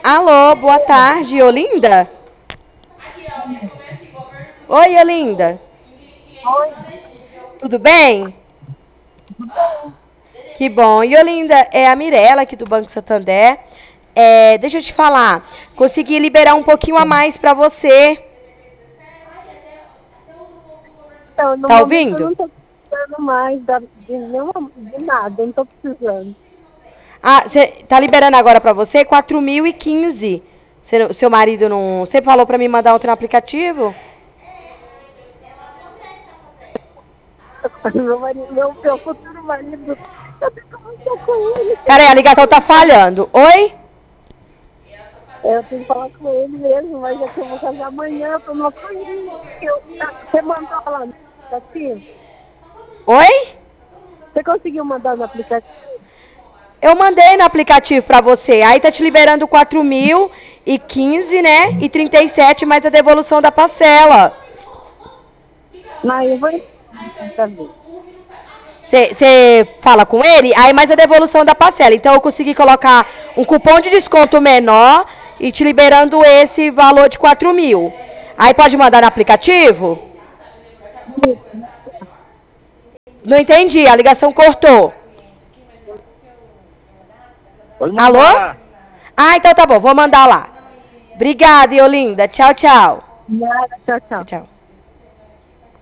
Alô, boa tarde, Olinda? Oi, Olinda. Oi, Tudo bem? tudo bem? Que bom. E Olinda, é a Mirella aqui do Banco Santander. Deixa eu te falar. Consegui liberar um pouquinho a mais pra você. Então, no Tá momento eu ouvindo? não estou precisando mais de nada, eu não estou precisando. Ah, você tá liberando agora pra você 4.015. Seu marido não. Você falou pra mim mandar ontem no aplicativo? Meu futuro marido, eu tenho que conversar com ele. Peraí, a ligação tá falhando. Oi? Eu tenho que falar com ele mesmo, mas é que eu vou casar amanhã, eu estou numa correria. Você mandou lá no aplicativo? Oi? Você conseguiu mandar no aplicativo? Eu mandei no aplicativo pra você. Aí tá te liberando 4.015, né? E 37 mais a devolução da parcela. Não, eu vou entrar pra ver. Você fala com ele, aí mais a devolução da parcela. Então eu consegui colocar um cupom de desconto menor e te liberando esse valor de 4.000. Aí pode mandar no aplicativo? Não entendi, a ligação cortou. Pode Alô? mandar lá. Ah, então tá bom, vou mandar lá. Obrigada, Iolinda. Tchau, tchau. Nada, tchau, Tchau, tchau. tchau.